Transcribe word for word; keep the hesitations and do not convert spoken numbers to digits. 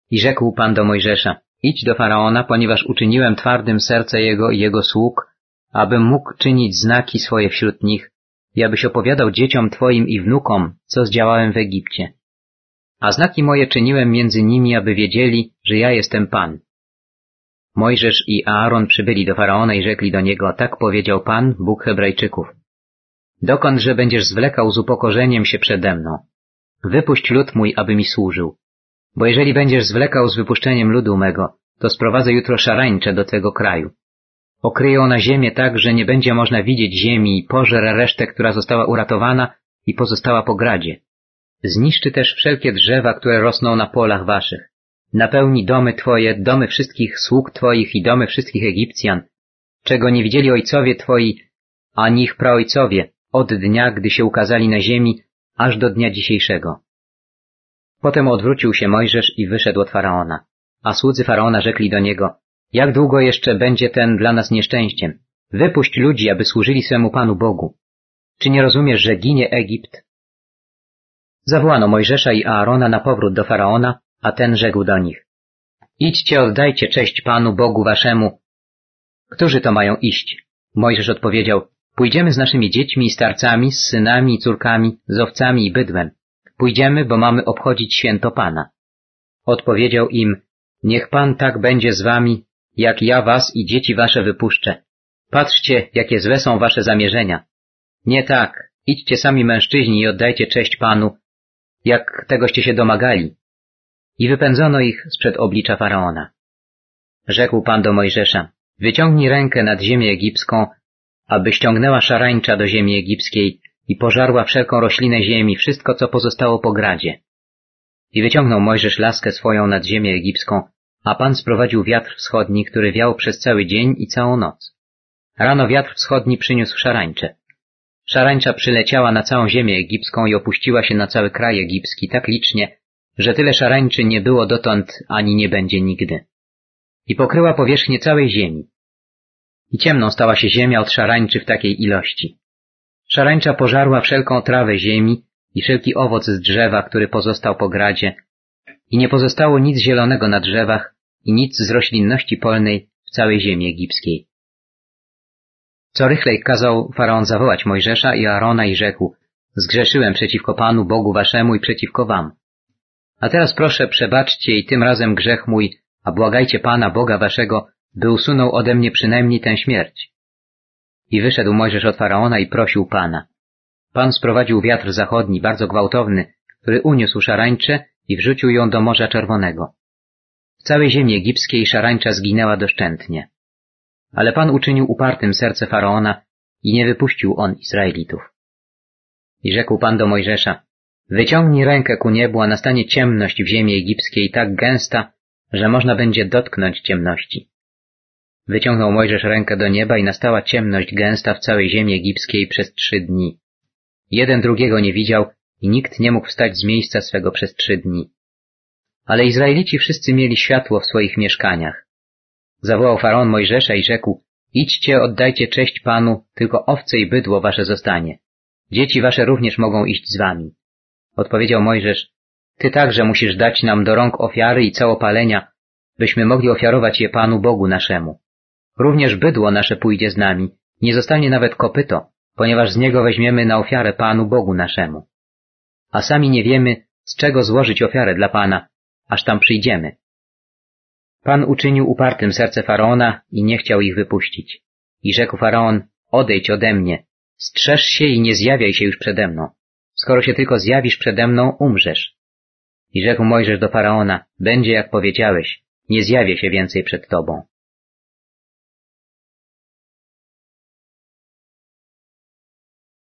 I rzekł Pan do Mojżesza, idź do Faraona, ponieważ uczyniłem twardym serce jego i jego sług, abym mógł czynić znaki swoje wśród nich i abyś opowiadał dzieciom Twoim i wnukom, co zdziałałem w Egipcie. A znaki moje czyniłem między nimi, aby wiedzieli, że ja jestem Pan. Mojżesz i Aaron przybyli do Faraona i rzekli do niego, tak powiedział Pan, Bóg Hebrajczyków. Dokądże będziesz zwlekał z upokorzeniem się przede mną? Wypuść lud mój, aby mi służył. Bo jeżeli będziesz zwlekał z wypuszczeniem ludu mego, to sprowadzę jutro szarańczę do Twego kraju. Okryje ona ziemię tak, że nie będzie można widzieć ziemi i pożre resztę, która została uratowana i pozostała po gradzie. Zniszczy też wszelkie drzewa, które rosną na polach waszych. Napełni domy Twoje, domy wszystkich sług Twoich i domy wszystkich Egipcjan, czego nie widzieli ojcowie Twoi, ani ich praojcowie, od dnia, gdy się ukazali na ziemi, aż do dnia dzisiejszego. Potem odwrócił się Mojżesz i wyszedł od Faraona. A słudzy Faraona rzekli do niego, jak długo jeszcze będzie ten dla nas nieszczęściem? Wypuść ludzi, aby służyli swemu Panu Bogu. Czy nie rozumiesz, że ginie Egipt? Zawołano Mojżesza i Aarona na powrót do Faraona, a ten rzekł do nich, idźcie, oddajcie cześć Panu Bogu waszemu. Którzy to mają iść? Mojżesz odpowiedział, pójdziemy z naszymi dziećmi i starcami, z synami i córkami, z owcami i bydłem. Pójdziemy, bo mamy obchodzić święto Pana. Odpowiedział im, niech Pan tak będzie z wami, jak ja was i dzieci wasze wypuszczę. Patrzcie, jakie złe są wasze zamierzenia. Nie tak, idźcie sami mężczyźni i oddajcie cześć Panu, jak tegoście się domagali. I wypędzono ich sprzed oblicza Faraona. Rzekł Pan do Mojżesza, wyciągnij rękę nad ziemię egipską, aby ściągnęła szarańcza do ziemi egipskiej i pożarła wszelką roślinę ziemi, wszystko, co pozostało po gradzie. I wyciągnął Mojżesz laskę swoją nad ziemię egipską, a Pan sprowadził wiatr wschodni, który wiał przez cały dzień i całą noc. Rano wiatr wschodni przyniósł szarańczę. Szarańcza przyleciała na całą ziemię egipską i opuściła się na cały kraj egipski tak licznie, że tyle szarańczy nie było dotąd ani nie będzie nigdy. I pokryła powierzchnię całej ziemi. I ciemną stała się ziemia od szarańczy w takiej ilości. Szarańcza pożarła wszelką trawę ziemi i wszelki owoc z drzewa, który pozostał po gradzie, i nie pozostało nic zielonego na drzewach i nic z roślinności polnej w całej ziemi egipskiej. Co rychlej kazał Faraon zawołać Mojżesza i Aarona i rzekł, zgrzeszyłem przeciwko Panu Bogu waszemu i przeciwko wam. A teraz proszę, przebaczcie i tym razem grzech mój, a błagajcie Pana Boga waszego, by usunął ode mnie przynajmniej tę śmierć. I wyszedł Mojżesz od Faraona i prosił Pana. Pan sprowadził wiatr zachodni, bardzo gwałtowny, który uniósł szarańczę i wrzucił ją do Morza Czerwonego. W całej ziemi egipskiej szarańcza zginęła doszczętnie. Ale Pan uczynił upartym serce Faraona i nie wypuścił on Izraelitów. I rzekł Pan do Mojżesza, wyciągnij rękę ku niebu, a nastanie ciemność w ziemi egipskiej tak gęsta, że można będzie dotknąć ciemności. Wyciągnął Mojżesz rękę do nieba i nastała ciemność gęsta w całej ziemi egipskiej przez trzy dni. Jeden drugiego nie widział i nikt nie mógł wstać z miejsca swego przez trzy dni. Ale Izraelici wszyscy mieli światło w swoich mieszkaniach. Zawołał Faraon Mojżesza i rzekł, idźcie, oddajcie cześć Panu, tylko owce i bydło wasze zostanie. Dzieci wasze również mogą iść z wami. Odpowiedział Mojżesz, ty także musisz dać nam do rąk ofiary i całopalenia, byśmy mogli ofiarować je Panu Bogu naszemu. Również bydło nasze pójdzie z nami, nie zostanie nawet kopyto, ponieważ z niego weźmiemy na ofiarę Panu Bogu naszemu. A sami nie wiemy, z czego złożyć ofiarę dla Pana, aż tam przyjdziemy. Pan uczynił upartym serce Faraona i nie chciał ich wypuścić. I rzekł Faraon, odejdź ode mnie, strzeż się i nie zjawiaj się już przede mną. Skoro się tylko zjawisz przede mną, umrzesz. I rzekł Mojżesz do Faraona, będzie jak powiedziałeś, nie zjawię się więcej przed Tobą.